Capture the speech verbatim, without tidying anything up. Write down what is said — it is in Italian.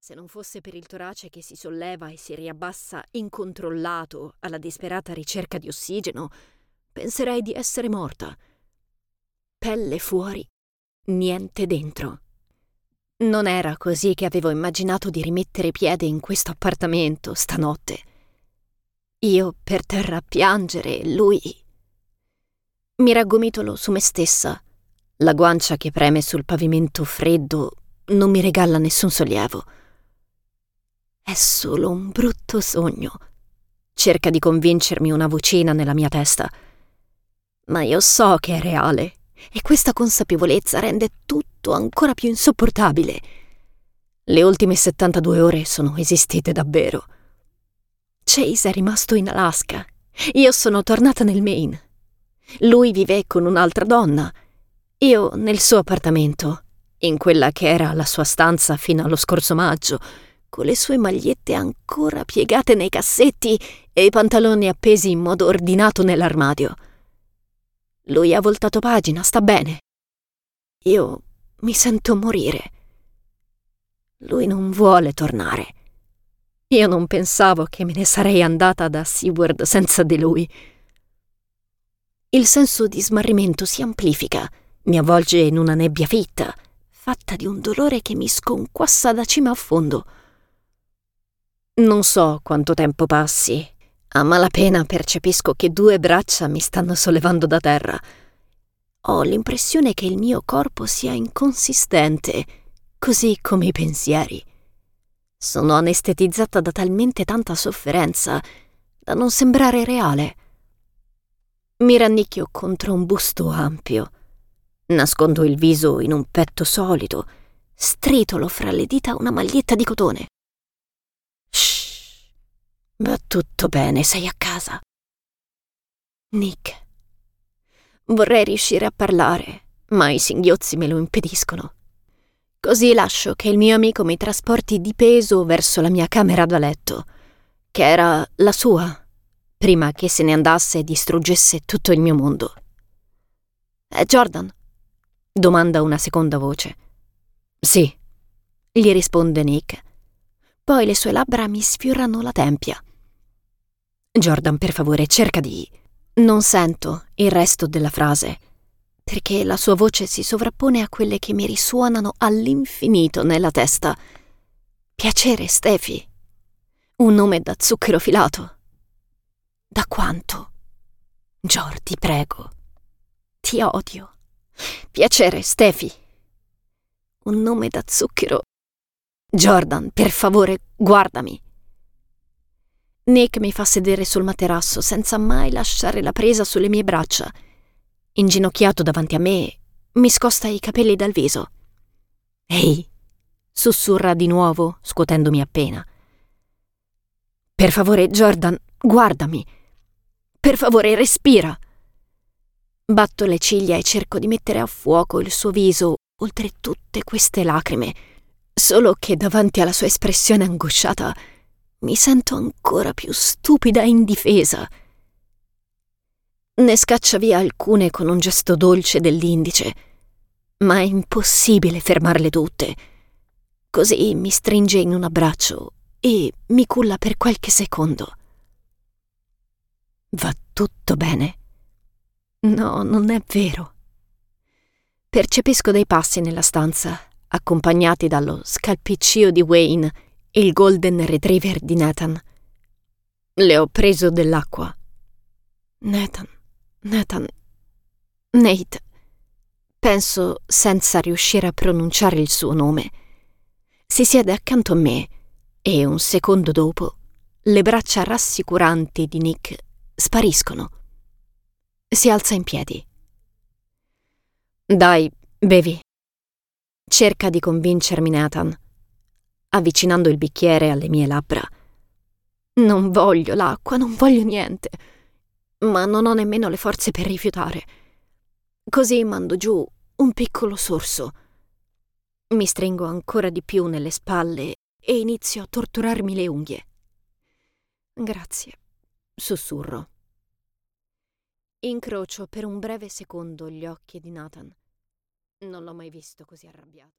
Se non fosse per il torace che si solleva e si riabbassa incontrollato alla disperata ricerca di ossigeno, penserei di essere morta. Pelle fuori, niente dentro. Non era così che avevo immaginato di rimettere piede in questo appartamento stanotte. Io per terra a piangere e lui... Mi raggomitolo su me stessa. La guancia che preme sul pavimento freddo non mi regala nessun sollievo. È solo un brutto sogno. Cerca di convincermi una vocina nella mia testa. Ma io so che è reale e questa consapevolezza rende tutto ancora più insopportabile. Le ultime settantadue ore sono esistite davvero. Chase è rimasto in Alaska. Io sono tornata nel Maine. Lui vive con un'altra donna. Io nel suo appartamento, in quella che era la sua stanza fino allo scorso maggio, con le sue magliette ancora piegate nei cassetti e i pantaloni appesi in modo ordinato nell'armadio. Lui ha voltato pagina, sta bene. Io mi sento morire. Lui non vuole tornare. Io non pensavo che me ne sarei andata da Seward senza di lui. Il senso di smarrimento si amplifica, mi avvolge in una nebbia fitta, fatta di un dolore che mi sconquassa da cima a fondo. Non so quanto tempo passi. A malapena percepisco che due braccia mi stanno sollevando da terra. Ho l'impressione che il mio corpo sia inconsistente, così come i pensieri. Sono anestetizzata da talmente tanta sofferenza da non sembrare reale. Mi rannicchio contro un busto ampio. Nascondo il viso in un petto solido. Stritolo fra le dita una maglietta di cotone. Shh, va tutto bene, sei a casa. Nick. Vorrei riuscire a parlare, ma i singhiozzi me lo impediscono. Così lascio che il mio amico mi trasporti di peso verso la mia camera da letto, che era la sua, prima che se ne andasse e distruggesse tutto il mio mondo. È Jordan? Domanda una seconda voce. Sì, gli risponde Nick. Poi le sue labbra mi sfiorano la tempia. Jordan, per favore, cerca di... Non sento il resto della frase, perché la sua voce si sovrappone a quelle che mi risuonano all'infinito nella testa. Piacere, Steffi. Un nome da zucchero filato. Da quanto? Gior, ti prego. Ti odio. Piacere, Steffi. Un nome da zucchero. Jordan, per favore, guardami. Nick mi fa sedere sul materasso senza mai lasciare la presa sulle mie braccia. Inginocchiato davanti a me, mi scosta i capelli dal viso. Ehi, sussurra di nuovo, scuotendomi appena. Per favore, Jordan, guardami. Per favore, respira. Batto le ciglia e cerco di mettere a fuoco il suo viso oltre tutte queste lacrime, solo che davanti alla sua espressione angosciata mi sento ancora più stupida e indifesa. Ne scaccia via alcune con un gesto dolce dell'indice, ma è impossibile fermarle tutte. Così mi stringe in un abbraccio e mi culla per qualche secondo. Va tutto bene? No, non è vero. Percepisco dei passi nella stanza, accompagnati dallo scalpiccio di Wayne e il golden retriever di Nathan. Le ho preso dell'acqua. Nathan, Nathan, Nate. Penso senza riuscire a pronunciare il suo nome. Si siede accanto a me e un secondo dopo le braccia rassicuranti di Nick spariscono. Si alza in piedi. Dai, bevi. Cerca di convincermi Nathan, avvicinando il bicchiere alle mie labbra. Non voglio l'acqua, non voglio niente, ma non ho nemmeno le forze per rifiutare. Così mando giù un piccolo sorso. Mi stringo ancora di più nelle spalle e inizio a torturarmi le unghie. Grazie, sussurro. Incrocio per un breve secondo gli occhi di Nathan. Non l'ho mai visto così arrabbiato.